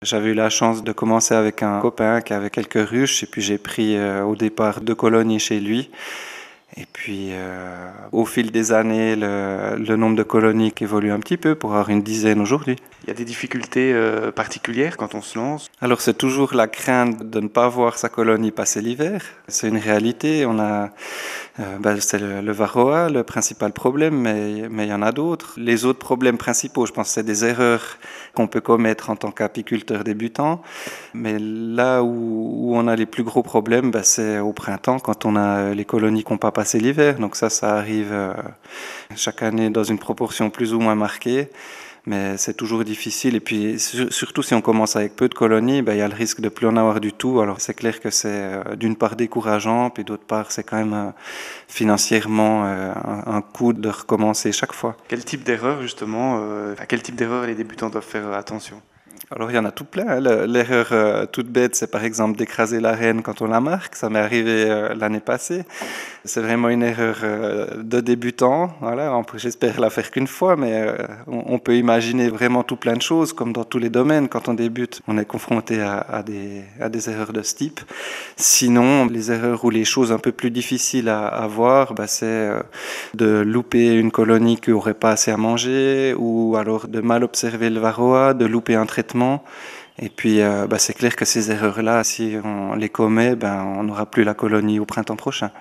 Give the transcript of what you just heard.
J'avais eu la chance de commencer avec un copain qui avait quelques ruches et puis j'ai pris au départ 2 colonies chez lui. Et puis au fil des années, le nombre de colonies évolue un petit peu pour avoir une dizaine aujourd'hui. Il y a des difficultés particulières quand on se lance. Alors c'est toujours la crainte de ne pas voir sa colonie passer l'hiver. C'est une réalité. C'est le varroa, le principal problème, mais il y en a d'autres. Les autres problèmes principaux, je pense, c'est des erreurs qu'on peut commettre en tant qu'apiculteur débutant. Mais là où on a les plus gros problèmes, c'est au printemps, quand on a les colonies qui n'ont pas passé l'hiver. Donc ça arrive chaque année dans une proportion plus ou moins marquée. Mais c'est toujours difficile. Et puis, surtout si on commence avec peu de colonies, il y a le risque de plus en avoir du tout. Alors, c'est clair que c'est d'une part décourageant, puis d'autre part, c'est quand même financièrement un coût de recommencer chaque fois. Quel type d'erreur, justement, à quel type d'erreur les débutants doivent faire attention? Alors, il y en a tout plein. Hein. L'erreur toute bête, c'est par exemple d'écraser la reine quand on la marque. Ça m'est arrivé l'année passée. C'est vraiment une erreur de débutant. Voilà, j'espère la faire qu'une fois, mais on peut imaginer vraiment tout plein de choses, comme dans tous les domaines. Quand on débute, on est confronté à des erreurs de ce type. Sinon, les erreurs ou les choses un peu plus difficiles à voir, c'est de louper une colonie qui n'aurait pas assez à manger, ou alors de mal observer le varroa, de louper un traitement. Et puis, c'est clair que ces erreurs-là, si on les commet, on n'aura plus la colonie au printemps prochain.